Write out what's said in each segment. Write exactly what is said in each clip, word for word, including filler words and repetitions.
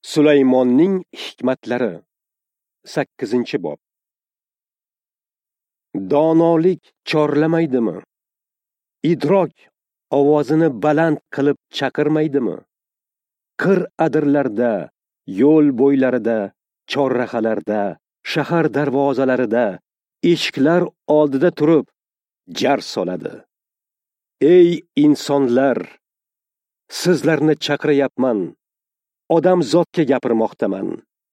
Sulaymonning hikmatlari sakkizinchi bob. Donolik chorlamaydimi? Idrok ovozini baland qilib chaqirmaydimi? Qir adirlarda, yo'l bo'ylarida, chorrahalarda, shahar darvozalarida, eshiklar oldida turib jar soladi. Ey insonlar, sizlarni chaqiryapman. Odam zotga gapirmoqdaman.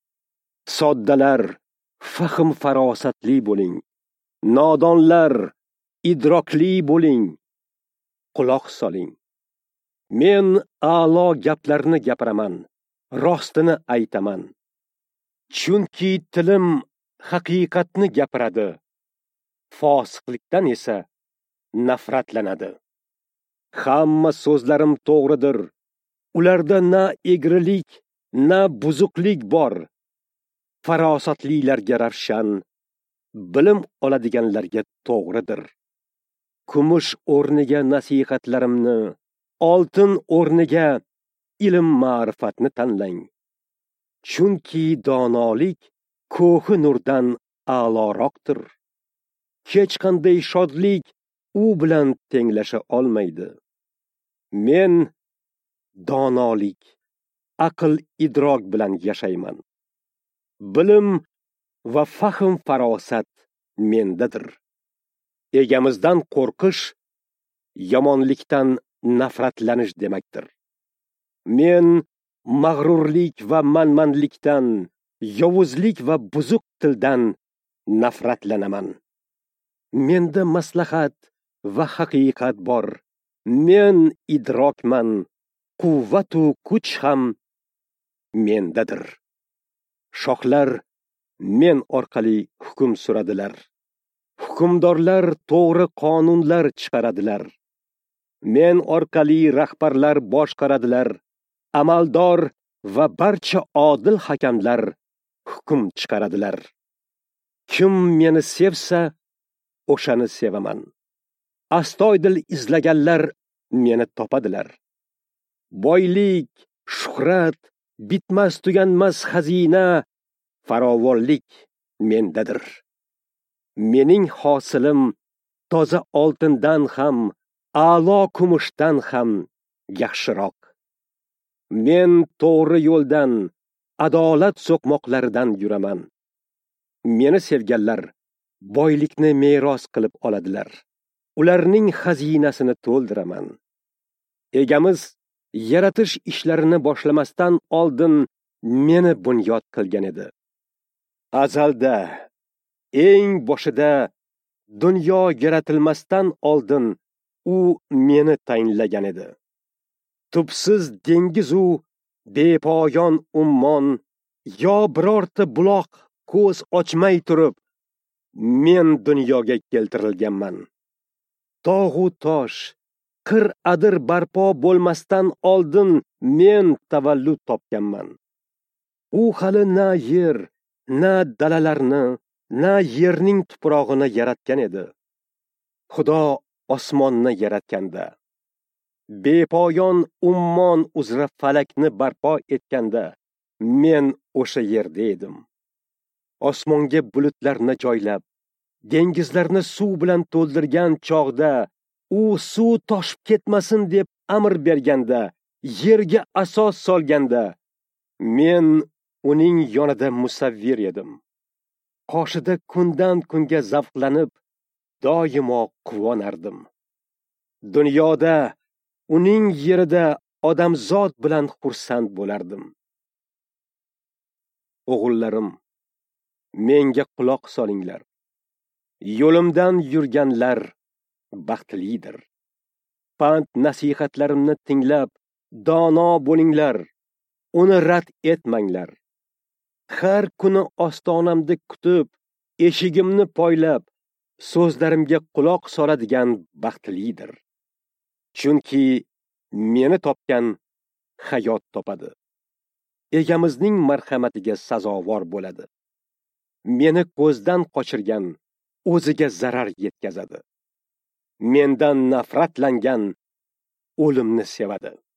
Soddalar, fahm farosatli bo'ling. Nodonlar, idrokli bo'ling. Quloq soling. Men a'lo gaplarni gapiraman, rostini aytaman. Chunki tilim haqiqatni gapiradi, fosiqlikdan esa nafratlanadi. Hamma so'zlarim to'g'ridir. Ularda na egrilik, na buzuqlik bor. Farosatlilarga ravshan, bilim oladiganlarga to'g'ridir. Kumush o'rniga nasihatlarimni, oltin o'rniga ilm ma'rifatni tanlang. Chunki donolik ko'hi nurdan a'loroqdir. Hech qanday shodlik u bilan tenglasha olmaydi. Men donolik, aql idrok bilan yashayman. Bilim va fahm farosat mendadir. Egamizdan qo'rqish yomonlikdan nafratlanish demakdir. Men mag'rurlik va manmanlikdan, yovuzlik va buzuq tildan nafratlanaman. Menda maslahat va haqiqat bor. Men idrokman. Quvvat u kuch ham mendadir. Shohlar men orqali hukm suradilar. Hukmdorlar to'g'ri qonunlar chiqaradilar. Men orqali rahbarlar boshqaradilar. Amaldor va barcha odil hakamlar hukm chiqaradilar. Kim meni sevsa, o'shani sevaman. Astoydil izlaganlar meni topadilar. Boylik, shuhrat, bitmas tuganmas xazina, farovonlik mendadir. Mening hosilim toza oltindan ham, a'lo kumushdan ham yaxshiroq. Men to'g'ri yo'ldan, adolat so'qmoqlaridan yuraman. Meni sevganlar boylikni meros qilib oladilar. Ularning xazinasini to'ldiraman. Egamiz yaratish ishlarini boshlamasdan oldin meni bunyod qilgan edi. Azalda, eng boshida, dunyo yaratilmasdan oldin u meni tayinlagan edi. Tubsiz dengiz u bepoyon ummon, yo birorta buloq ko'z ochmay turib, men dunyoga keltirilganman. Tog'u tosh, qir adir barpo bo'lmasdan oldin men tavallud topganman. U hali na yer, na dalalarni, na yerning tuprog'ini yaratgan edi. Xudo osmonni yaratganda, bepoyon ummon uzra falakni barpo etganda, men o'sha yerda edim. Osmonga bulutlarni joylab, dengizlarni suv bilan to'ldirgan chog'da, u suv toshib ketmasin deb amr berganda, yerga asos solganda, men uning yonida musavvir edim. Qoshida kundan kunga zavqlanib, doimo quvonardim. Dunyoda, uning yerida odamzod bilan xursand bo'lardim. O'g'illarim, menga quloq solinglar. Yo'limdan yurganlar baxtlidir. Pand nasihatlarimni tinglab, dono bo'linglar. Uni rad etmanglar. Har kuni ostonamda kutib, eshigimni poylab, so'zlarimga quloq soladigan baxtlidir. Chunki meni topgan hayot topadi. Egamizning marhamatiga sazovor bo'ladi. Meni ko'zdan qochirgan o'ziga zarar yetkazadi. Mendan nafratlangan o'limni sevadi.